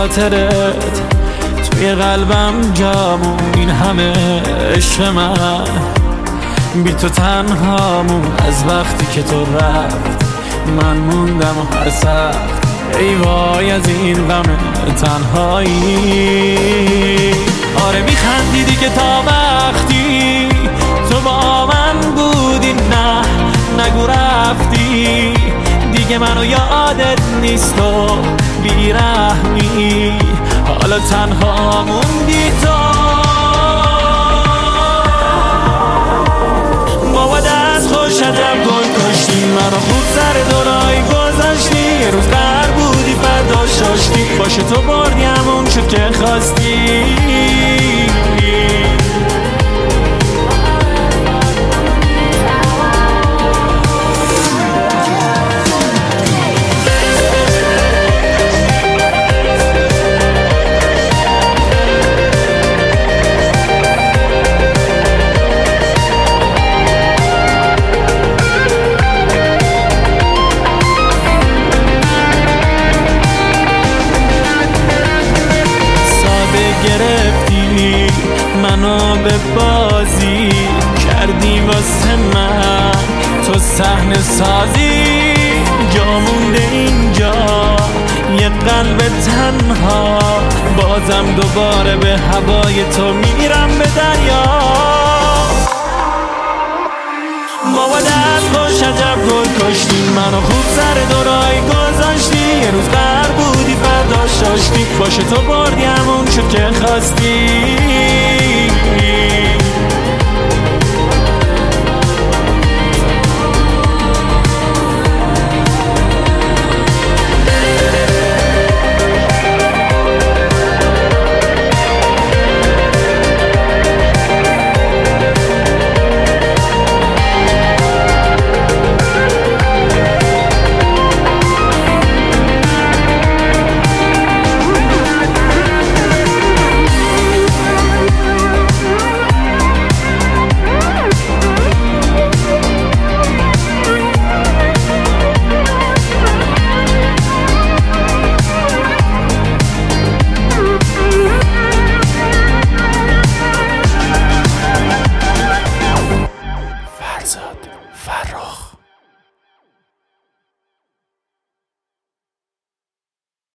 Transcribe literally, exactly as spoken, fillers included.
خاطرت توی قلبم جامون، این همه عشق من بی تو تنهامون. از وقتی که تو رفت من موندم و هر سخت، ای وای از این غم تنهایی. آره میخندیدی که تا وقتی تو با من بودی، نه نگو رفتی دیگه منو یادت نیست و بیرحمی، حالا تنها موندی تو. بابا دست خوش عجب گل کشتی، منو خوب سر دورایی گذاشتی، یه روز قرار بودی فردا شاشتی، باشه تو بردی همون شد که خواستی. گرفتی منو به بازی کردی واسه من، تو صحنه سازی جا مونده اینجا یه قلب تنها، بازم دوباره به هوای تو میرم به دریا. بابا دست خوش عجب گل کشتی، منو خوب سر دورایی گذاشتی، یه روز قرار بودی فردا شاشتی، باشه تو بردی همون شد که خواستی.